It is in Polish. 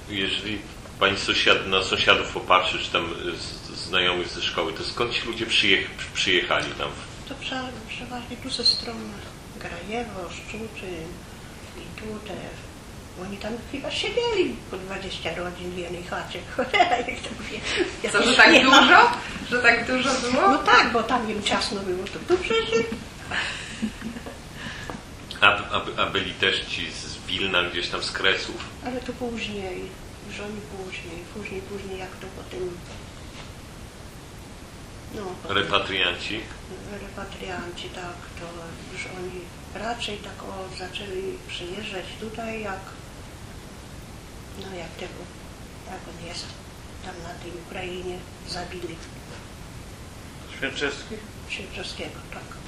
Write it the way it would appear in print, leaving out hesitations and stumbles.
jeżeli pani na sąsiadów popatrzy, czy tam znajomych ze szkoły, to skąd ci ludzie przyjechali tam? To przeważnie tu ze stron Grajewo, Szczuczy i tu te. Oni tam chyba siedzieli po 20 rodzin w jednej chacie. Co, że tak dużo? Że tak dużo było? No tak, bo tam im ciasno było, to tu przyszli. A byli też ci z Wilna, gdzieś tam z Kresów? Ale to później, już oni później jak to potem... No, Repatrianci? Repatrianci, tak, to już oni raczej tak zaczęli przyjeżdżać tutaj, jak on jest tam na tej Ukrainie, zabili. Święczewski? Święczewskiego, tak.